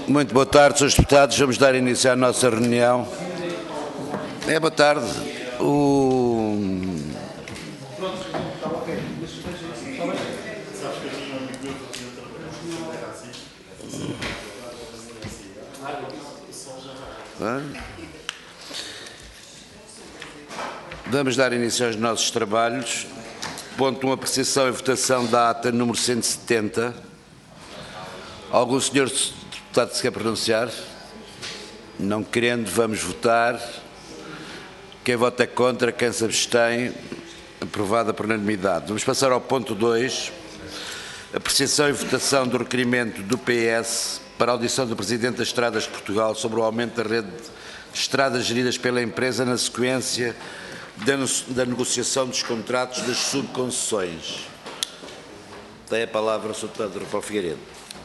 Muito boa tarde, senhores deputados. Vamos dar início à nossa reunião. Boa tarde. Vamos dar início aos nossos trabalhos. Ponto 1, apreciação e votação da ata número 170. Algum senhor deputado se quer pronunciar? Não querendo, vamos votar. Quem vota é contra, quem se abstém, aprovada por unanimidade. Vamos passar ao ponto 2, apreciação e votação do requerimento do PS para a audição do Presidente das Estradas de Portugal sobre o aumento da rede de estradas geridas pela empresa na sequência da negociação dos contratos das subconcessões. Tem a palavra o Sr. Deputado Rafael Figueiredo.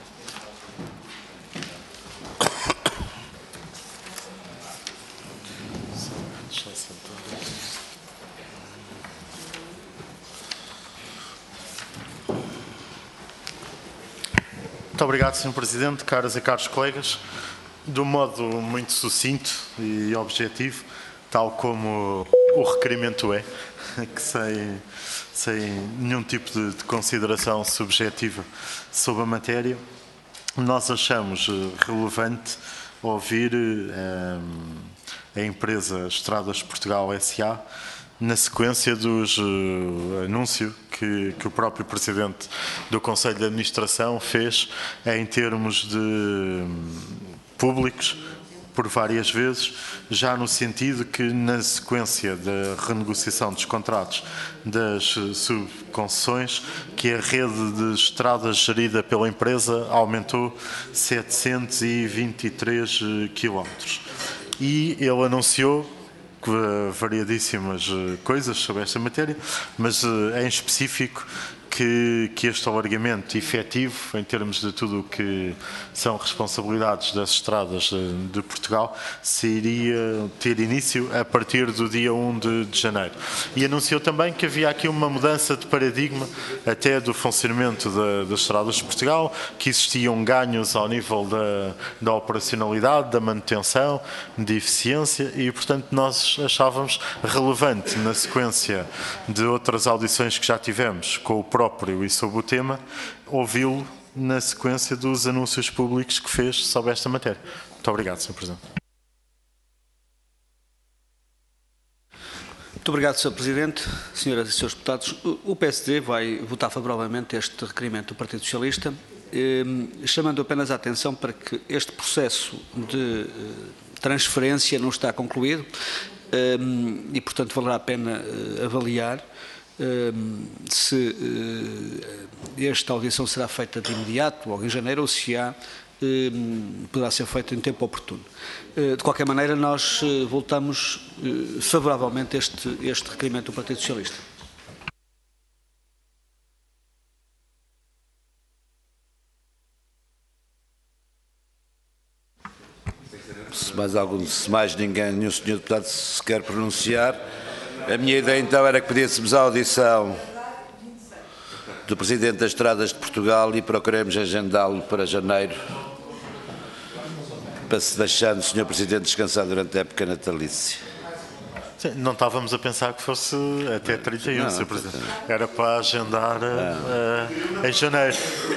Muito obrigado, Sr. Presidente, caras e caros colegas. De um modo muito sucinto e objetivo, tal como o requerimento é, que sem nenhum tipo de consideração subjetiva sobre a matéria, nós achamos relevante ouvir a empresa Estradas de Portugal S.A. na sequência dos anúncio que o próprio Presidente do Conselho de Administração fez em termos de públicos, por várias vezes, já no sentido que na sequência da renegociação dos contratos das subconcessões, que a rede de estradas gerida pela empresa aumentou 723 quilómetros. E ele anunciou variadíssimas coisas sobre esta matéria, mas em específico que este alargamento efetivo, em termos de tudo o que são responsabilidades das estradas de Portugal, se iria ter início a partir do dia 1 de janeiro. E anunciou também que havia aqui uma mudança de paradigma até do funcionamento das estradas de Portugal, que existiam ganhos ao nível da operacionalidade, da manutenção, de eficiência e, portanto, nós achávamos relevante, na sequência de outras audições que já tivemos com o próprio e sobre o tema, ouvi-lo na sequência dos anúncios públicos que fez sobre esta matéria. Muito obrigado, Sr. Presidente. Muito obrigado, Sr. Presidente. Senhoras e Srs. Deputados, o PSD vai votar favoravelmente este requerimento do Partido Socialista, chamando apenas a atenção para que este processo de transferência não está concluído e, portanto, valerá a pena avaliar se esta audição será feita de imediato, logo em janeiro, ou se poderá ser feita em tempo oportuno. De qualquer maneira, nós votamos favoravelmente este requerimento do Partido Socialista. Se mais ninguém, nenhum senhor deputado se quer pronunciar, a minha ideia então era que pedíssemos a audição do Presidente das Estradas de Portugal e procuremos agendá-lo para janeiro, para se deixando o Sr. Presidente descansar durante a época natalícia. Sim, não estávamos a pensar que fosse até 31, Sr. Presidente. Era para agendar em janeiro.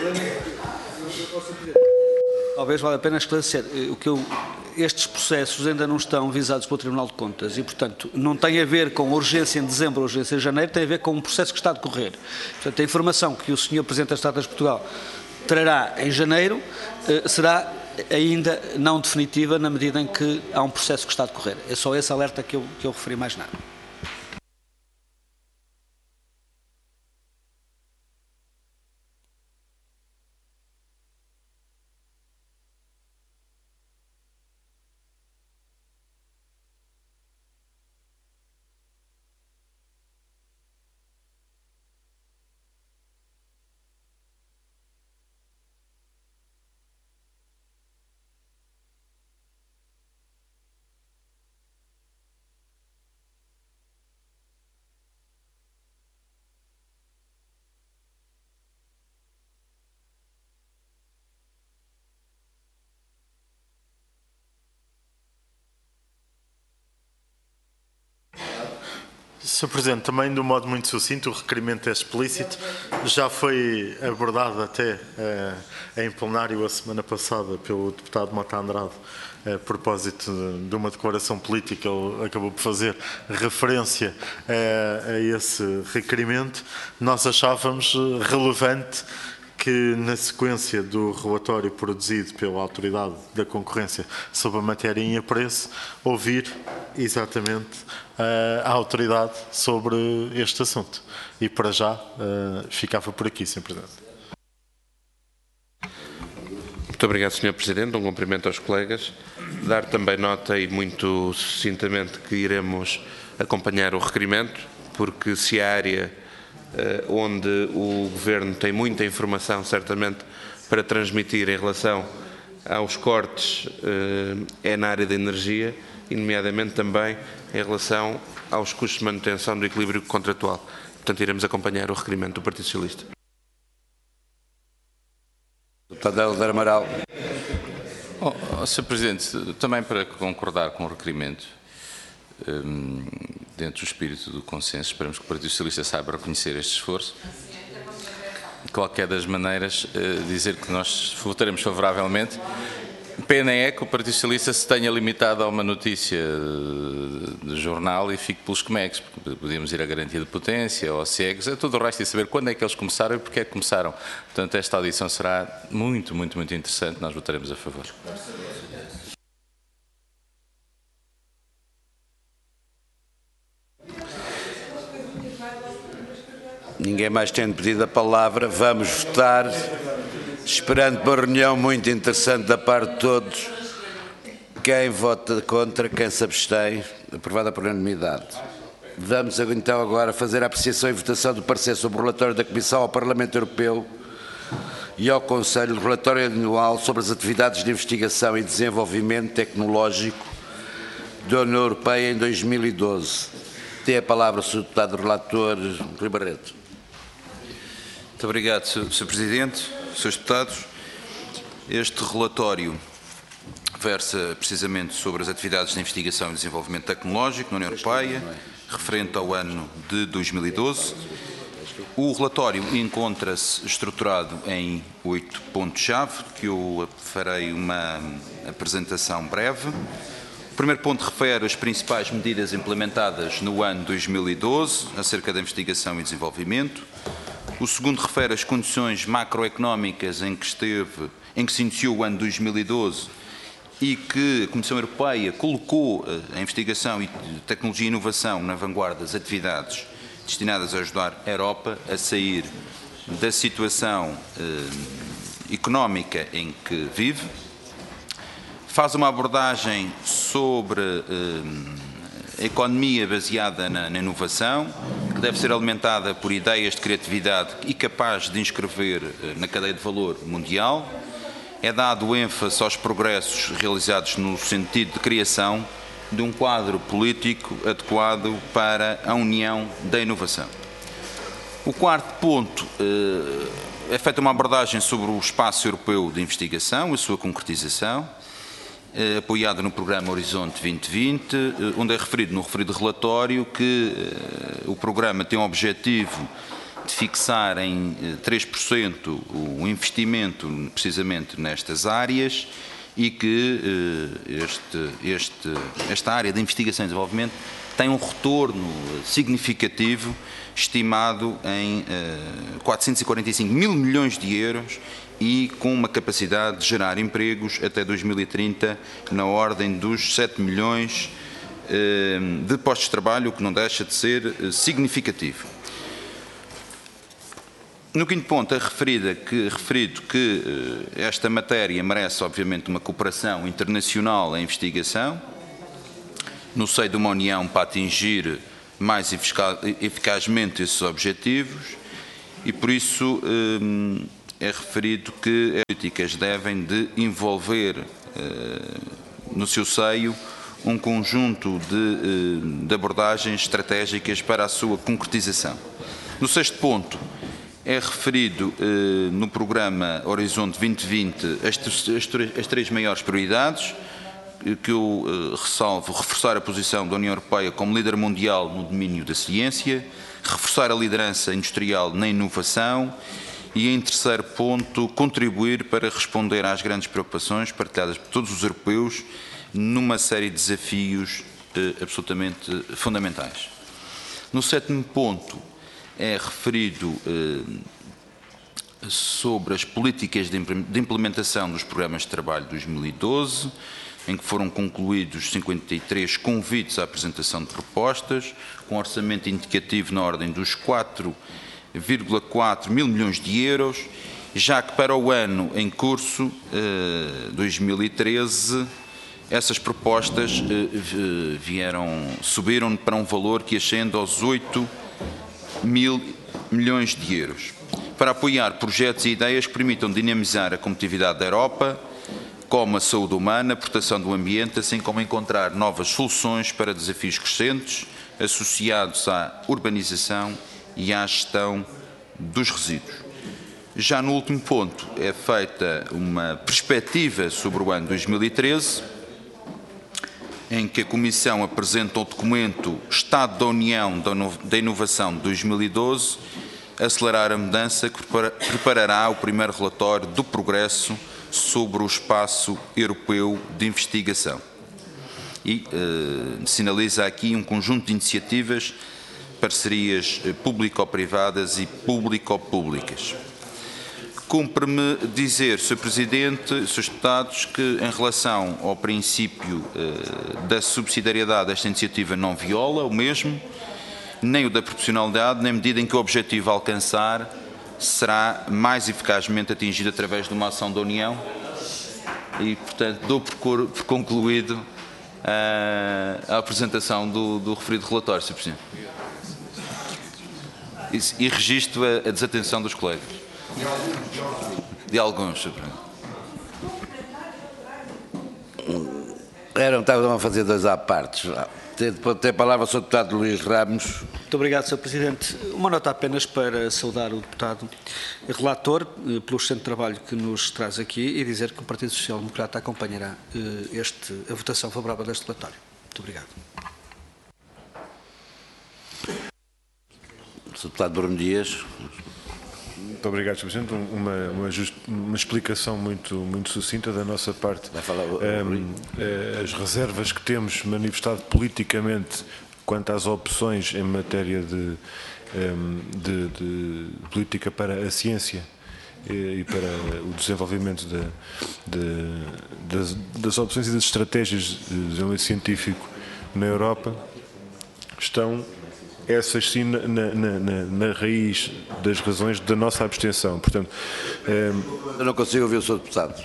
Talvez valha a pena esclarecer estes processos ainda não estão visados pelo Tribunal de Contas e, portanto, não tem a ver com urgência em dezembro ou urgência em janeiro, tem a ver com um processo que está a decorrer. Portanto, a informação que o Sr. Presidente das Estradas de Portugal trará em janeiro será ainda não definitiva na medida em que há um processo que está a decorrer. É só esse alerta que eu referi, mais nada. Sr. Presidente, também de um modo muito sucinto, o requerimento é explícito, já foi abordado até em plenário a semana passada pelo deputado Mota Andrade, a propósito de uma declaração política. Ele acabou por fazer referência a esse requerimento. Nós achávamos relevante que, na sequência do relatório produzido pela Autoridade da Concorrência sobre a matéria em apreço, ouvir exatamente a autoridade sobre este assunto. E para já ficava por aqui, Sr. Presidente. Muito obrigado, Sr. Presidente. Um cumprimento aos colegas. Dar também nota e muito sucintamente que iremos acompanhar o requerimento, porque se a área onde o Governo tem muita informação, certamente, para transmitir em relação aos cortes, é na área da energia, e nomeadamente também em relação aos custos de manutenção do equilíbrio contratual. Portanto, iremos acompanhar o requerimento do Partido Socialista. Deputado Helder Amaral. Sr. Presidente, também para concordar com o requerimento, dentro do espírito do consenso, esperamos que o Partido Socialista saiba reconhecer este esforço. De qualquer das maneiras, dizer que nós votaremos favoravelmente. Pena é que o Partido Socialista se tenha limitado a uma notícia de jornal e fique pelos comex, porque podíamos ir à garantia de potência, ou cegos, a todo o resto, e saber quando é que eles começaram e porque é que começaram. Portanto, esta audição será muito interessante, nós votaremos a favor. Ninguém mais tendo pedido a palavra, vamos votar, esperando uma reunião muito interessante da parte de todos. Quem vota contra, quem se abstém, aprovada por unanimidade. Vamos então agora fazer a apreciação e votação do parecer sobre o relatório da Comissão ao Parlamento Europeu e ao Conselho, do relatório anual sobre as atividades de investigação e desenvolvimento tecnológico da União Europeia em 2012. Tem a palavra o Sr. Deputado Relator Rui Barreto. Muito obrigado, Sr. Presidente, Srs. Deputados. Este relatório versa precisamente sobre as atividades de investigação e desenvolvimento tecnológico na União Europeia, referente ao ano de 2012. O relatório encontra-se estruturado em 8 pontos-chave, que eu farei uma apresentação breve. O primeiro ponto refere as principais medidas implementadas no ano 2012 acerca da investigação e desenvolvimento. O segundo refere as condições macroeconómicas em que se iniciou o ano 2012 e que a Comissão Europeia colocou a investigação e tecnologia e inovação na vanguarda das atividades destinadas a ajudar a Europa a sair da situação económica em que vive. Faz uma abordagem sobre a economia baseada na inovação, que deve ser alimentada por ideias de criatividade e capaz de inscrever na cadeia de valor mundial. É dado ênfase aos progressos realizados no sentido de criação de um quadro político adequado para a União da Inovação. O quarto ponto é feita uma abordagem sobre o espaço europeu de investigação e a sua concretização, apoiado no programa Horizonte 2020, onde é referido no referido relatório que o programa tem o objetivo de fixar em 3% o investimento precisamente nestas áreas e que esta área de investigação e desenvolvimento tem um retorno significativo estimado em 445 mil milhões de euros e com uma capacidade de gerar empregos até 2030 na ordem dos 7 milhões de postos de trabalho, o que não deixa de ser significativo. No quinto ponto é referido que esta matéria merece, obviamente, uma cooperação internacional em investigação, no seio de uma união para atingir mais eficazmente esses objetivos, e por isso é referido que as políticas devem de envolver no seu seio um conjunto de abordagens estratégicas para a sua concretização. No sexto ponto, é referido no programa Horizonte 2020 as três maiores prioridades, que eu ressalvo, reforçar a posição da União Europeia como líder mundial no domínio da ciência, reforçar a liderança industrial na inovação e, em terceiro ponto, contribuir para responder às grandes preocupações partilhadas por todos os europeus numa série de desafios absolutamente fundamentais. No sétimo ponto é referido sobre as políticas de implementação dos programas de trabalho de 2012, em que foram concluídos 53 convites à apresentação de propostas, com orçamento indicativo na ordem dos 4,4 mil milhões de euros, já que para o ano em curso, 2013, essas propostas subiram para um valor que ascende aos 8 mil milhões de euros, para apoiar projetos e ideias que permitam dinamizar a competitividade da Europa, como a saúde humana, a proteção do ambiente, assim como encontrar novas soluções para desafios crescentes associados à urbanização e à gestão dos resíduos. Já no último ponto é feita uma perspectiva sobre o ano 2013, em que a Comissão apresenta o documento Estado da União da Inovação de 2012, acelerar a mudança, que preparará o primeiro relatório do progresso sobre o espaço europeu de investigação. E sinaliza aqui um conjunto de iniciativas, parcerias público-privadas e público-públicas. Cumpre-me dizer, Sr. Presidente, Srs. Deputados, que em relação ao princípio da subsidiariedade, esta iniciativa não viola o mesmo, nem o da proporcionalidade, na medida em que o objetivo a alcançar será mais eficazmente atingido através de uma ação da União e, portanto, dou por concluído a apresentação do referido relatório, Sr. Presidente. E registro a desatenção dos colegas. De alguns, Sr. Presidente. Estavam a fazer dois à parte. Tem a palavra o Sr. Deputado Luís Ramos. Muito obrigado, Sr. Presidente. Uma nota apenas para saudar o deputado relator pelo excelente trabalho que nos traz aqui e dizer que o Partido Social Democrata acompanhará a votação favorável deste relatório. Muito obrigado. Sr. Deputado Bruno Dias. Muito obrigado, Sr. Presidente. Uma explicação muito sucinta da nossa parte. As reservas que temos manifestado politicamente quanto às opções em matéria de política para a ciência e para o desenvolvimento das opções e das estratégias de desenvolvimento científico na Europa estão essas sim na raiz das razões da nossa abstenção. Portanto, eu não consigo ouvir o Sr. Deputado.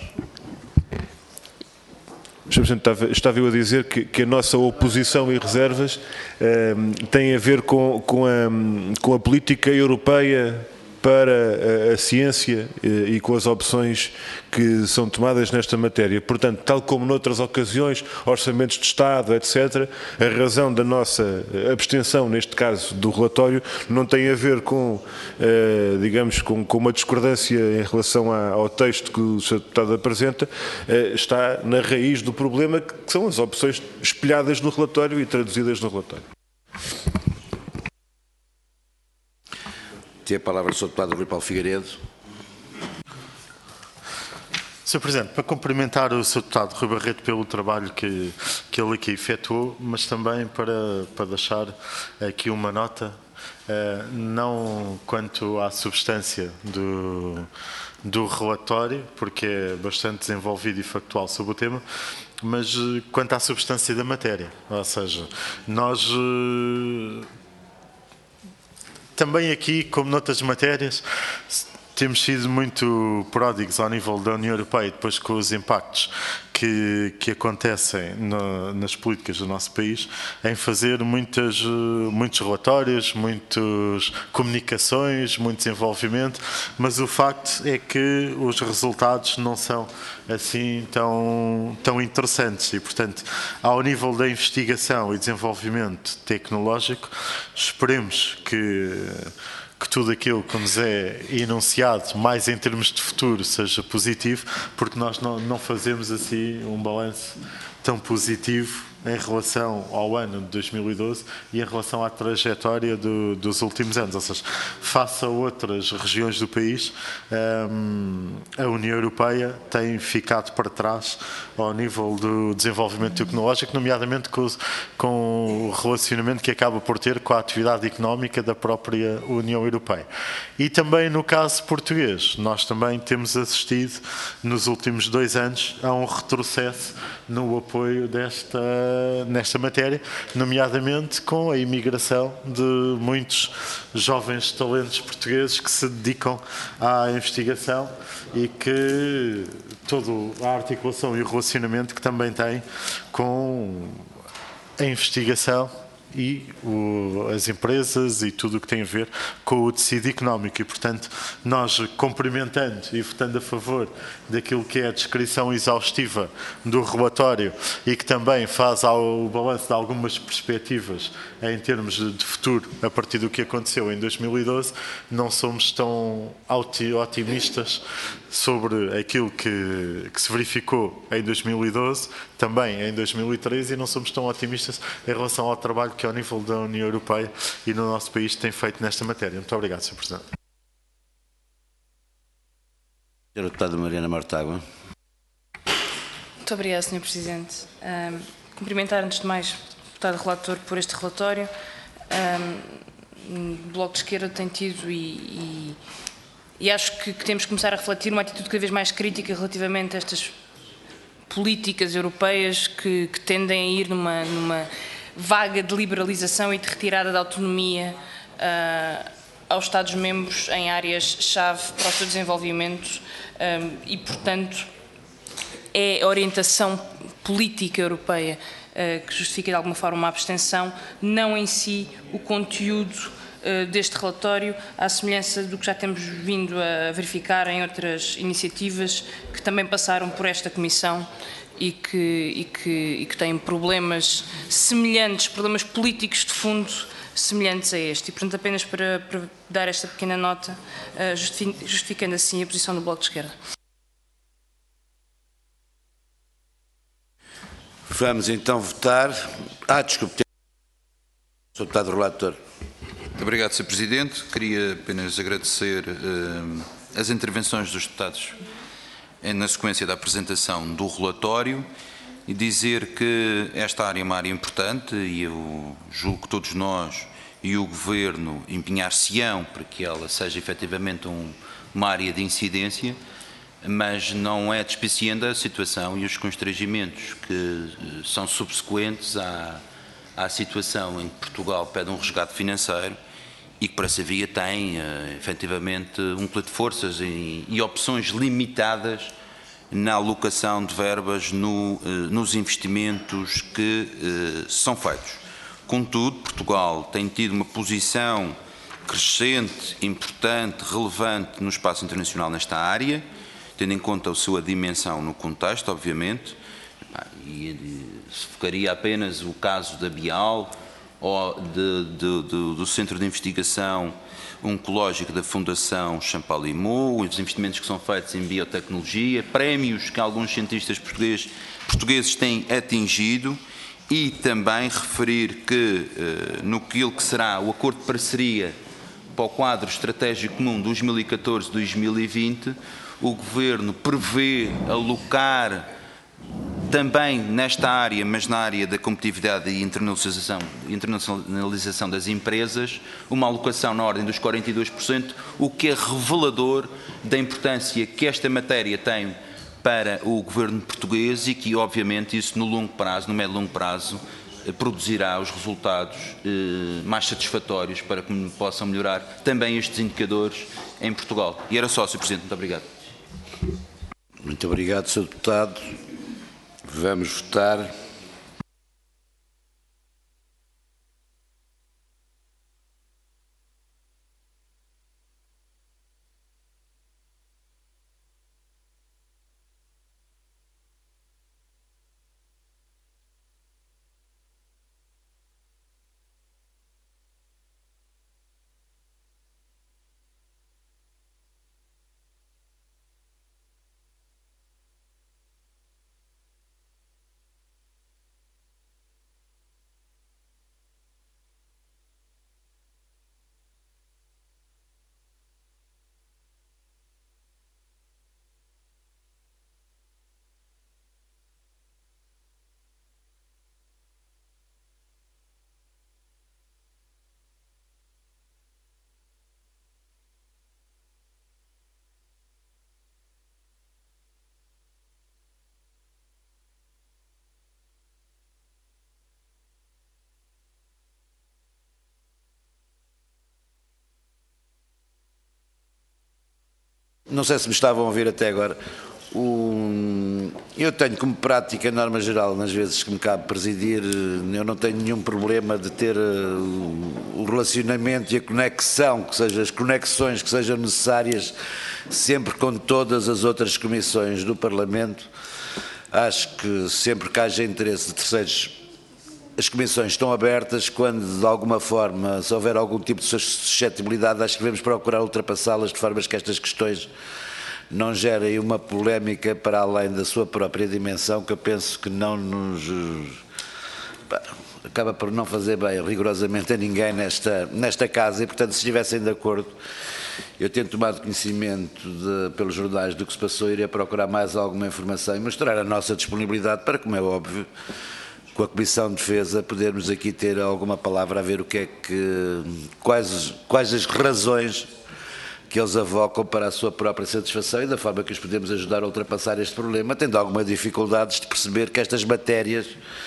Estava eu a dizer que a nossa oposição e reservas têm a ver com a política europeia para a ciência e com as opções que são tomadas nesta matéria. Portanto, tal como noutras ocasiões, orçamentos de Estado, etc., a razão da nossa abstenção, neste caso do relatório, não tem a ver com, digamos, com uma discordância em relação ao texto que o Sr. Deputado apresenta, está na raiz do problema, que são as opções espelhadas no relatório e traduzidas no relatório. Tem a palavra o Sr. Deputado Rui Paulo Figueiredo. Sr. Presidente, para cumprimentar o Sr. Deputado Rui Barreto pelo trabalho que ele aqui efetuou, mas também para deixar aqui uma nota, não quanto à substância do relatório, porque é bastante desenvolvido e factual sobre o tema, mas quanto à substância da matéria. Ou seja, nós também aqui, como noutras matérias, temos sido muito pródigos ao nível da União Europeia, depois com os impactos que acontecem nas políticas do nosso país, em fazer muitos relatórios, muitas comunicações, muito desenvolvimento, mas o facto é que os resultados não são assim tão interessantes e, portanto, ao nível da investigação e desenvolvimento tecnológico, esperemos que tudo aquilo que nos é enunciado, mais em termos de futuro, seja positivo, porque nós não fazemos assim um balanço tão positivo em relação ao ano de 2012 e em relação à trajetória dos últimos anos. Ou seja, face a outras regiões do país, a União Europeia tem ficado para trás ao nível do desenvolvimento tecnológico, nomeadamente com o relacionamento que acaba por ter com a atividade económica da própria União Europeia. E também no caso português, nós também temos assistido nos últimos 2 anos a um retrocesso no apoio nesta matéria, nomeadamente com a imigração de muitos jovens talentos portugueses que se dedicam à investigação e que toda a articulação e o relacionamento que também tem com a investigação e as empresas e tudo o que tem a ver com o tecido económico. E, portanto, nós cumprimentando e votando a favor daquilo que é a descrição exaustiva do relatório e que também faz o balanço de algumas perspectivas em termos de futuro a partir do que aconteceu em 2012, não somos tão otimistas sobre aquilo que se verificou em 2012, também em 2013, e não somos tão otimistas em relação ao trabalho que ao nível da União Europeia e no nosso país tem feito nesta matéria. Muito obrigado, Sr. Presidente. Sra. Deputada Mariana Mortágua. Muito obrigada, Sr. Presidente. Cumprimentar, antes de mais, o deputado relator por este relatório. O Bloco de Esquerda tem tido e acho que temos que começar a refletir uma atitude cada vez mais crítica relativamente a estas políticas europeias que tendem a ir numa vaga de liberalização e de retirada da autonomia aos Estados-membros em áreas-chave para o seu desenvolvimento e, portanto, é a orientação política europeia que justifica de alguma forma uma abstenção, não em si o conteúdo deste relatório, à semelhança do que já temos vindo a verificar em outras iniciativas que também passaram por esta Comissão e que têm problemas semelhantes, problemas políticos de fundo semelhantes a este. E, portanto, apenas para dar esta pequena nota, justificando assim a posição do Bloco de Esquerda. Vamos então votar. Desculpe. Sr. Deputado Relator. Muito obrigado, Sr. Presidente. Queria apenas agradecer as intervenções dos deputados na sequência da apresentação do relatório e dizer que esta área é uma área importante e eu julgo que todos nós e o Governo empenhar-se-ão para que ela seja efetivamente uma área de incidência, mas não é despiciando a situação e os constrangimentos que são subsequentes à situação em que Portugal pede um resgate financeiro e que, por essa via, tem, efetivamente, um plano de forças e opções limitadas na alocação de verbas nos investimentos que são feitos. Contudo, Portugal tem tido uma posição crescente, importante, relevante no espaço internacional nesta área, tendo em conta a sua dimensão no contexto, obviamente, e se focaria apenas o caso da Bial ou do Centro de Investigação Oncológica da Fundação Champalimau, os investimentos que são feitos em biotecnologia, prémios que alguns cientistas portugueses têm atingido, e também referir que no que será o acordo de parceria para o quadro estratégico comum 2014-2020, o Governo prevê alocar também nesta área, mas na área da competitividade e internacionalização das empresas, uma alocação na ordem dos 42%, o que é revelador da importância que esta matéria tem para o Governo português e que, obviamente, isso no longo prazo, no médio e longo prazo, produzirá os resultados mais satisfatórios para que possam melhorar também estes indicadores em Portugal. E era só, Sr. Presidente. Muito obrigado. Muito obrigado, Sr. Deputado. Vamos votar. Não sei se me estavam a ouvir até agora. Eu tenho como prática, norma geral, nas vezes que me cabe presidir, eu não tenho nenhum problema de ter o relacionamento e a conexão, que seja as conexões que sejam necessárias, sempre com todas as outras comissões do Parlamento. Acho que sempre que haja interesse de terceiros, as comissões estão abertas. Quando de alguma forma, se houver algum tipo de suscetibilidade, acho que devemos procurar ultrapassá-las de formas que estas questões não gerem uma polémica para além da sua própria dimensão, que eu penso que não nos acaba por não fazer bem rigorosamente a ninguém nesta casa, e portanto, se estivessem de acordo, eu tenho tomado conhecimento pelos jornais do que se passou, iria procurar mais alguma informação e mostrar a nossa disponibilidade para, como é óbvio, com a Comissão de Defesa, podermos aqui ter alguma palavra a ver o que é que, quais as razões que eles avocam para a sua própria satisfação e da forma que os podemos ajudar a ultrapassar este problema, tendo alguma dificuldade de perceber que estas matérias,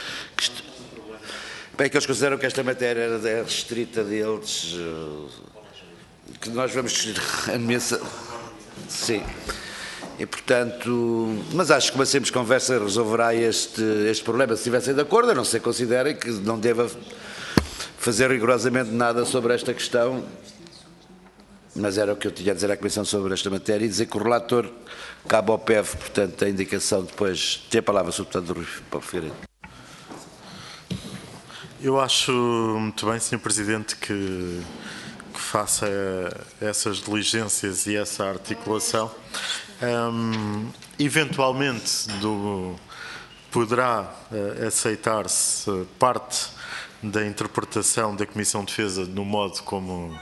bem, que eles consideram que esta matéria é restrita deles, que nós vamos discutir a nomeação. Sim. E, portanto, mas acho que uma simples conversa resolverá este problema. Se estivessem de acordo, a não ser considerem que não deva fazer rigorosamente nada sobre esta questão, mas era o que eu tinha a dizer à Comissão sobre esta matéria, e dizer que o relator cabe ao PEV, portanto, a indicação depois. Tem a palavra, Sr. Deputado Rui Paulo Figueiredo. Eu acho muito bem, Sr. Presidente, que faça essas diligências e essa articulação. Eventualmente poderá aceitar-se parte da interpretação da Comissão de Defesa no modo como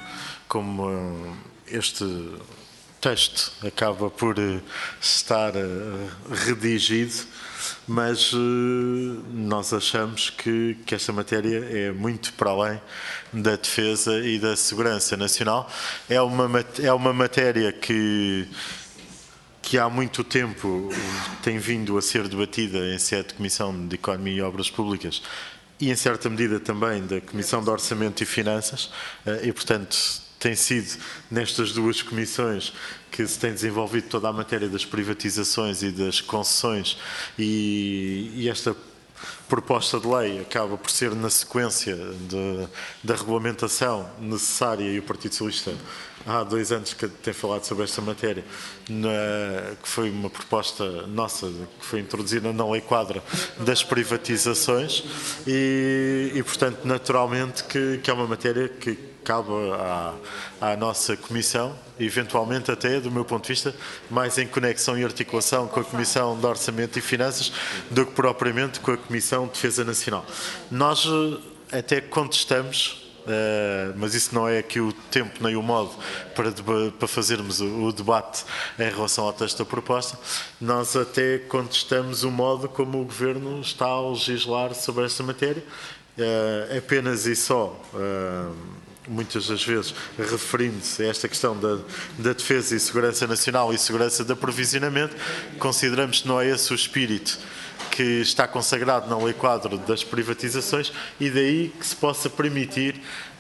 este texto acaba por estar redigido, mas nós achamos que esta matéria é muito para além da defesa e da segurança nacional. É uma matéria que há muito tempo tem vindo a ser debatida em sede de Comissão de Economia e Obras Públicas e, em certa medida, também da Comissão de Orçamento e Finanças, e, portanto, tem sido nestas duas comissões que se tem desenvolvido toda a matéria das privatizações e das concessões, e esta proposta de lei acaba por ser na sequência da regulamentação necessária, e o Partido Socialista há 2 anos que tem falado sobre esta matéria, que foi uma proposta nossa, que foi introduzida na Lei Quadra das privatizações, e portanto, naturalmente, que é uma matéria que cabe à nossa Comissão, eventualmente até, do meu ponto de vista, mais em conexão e articulação com a Comissão de Orçamento e Finanças do que propriamente com a Comissão de Defesa Nacional. Nós até contestamos, mas isso não é aqui o tempo nem o modo para fazermos o debate em relação ao texto da proposta, nós até contestamos o modo como o Governo está a legislar sobre esta matéria, apenas e só, muitas das vezes referindo-se a esta questão da defesa e segurança nacional e segurança de aprovisionamento. Consideramos que não é esse o espírito que está consagrado na Lei Quadro das privatizações, e daí que se possa permitir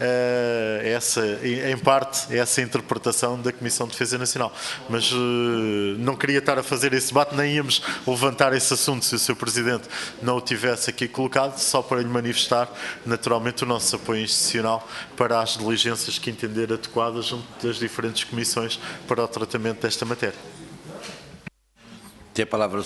em parte essa interpretação da Comissão de Defesa Nacional. Mas não queria estar a fazer esse debate, nem íamos levantar esse assunto se o Sr. Presidente não o tivesse aqui colocado, só para lhe manifestar naturalmente o nosso apoio institucional para as diligências que entender adequadas junto das diferentes comissões para o tratamento desta matéria. Tem a palavra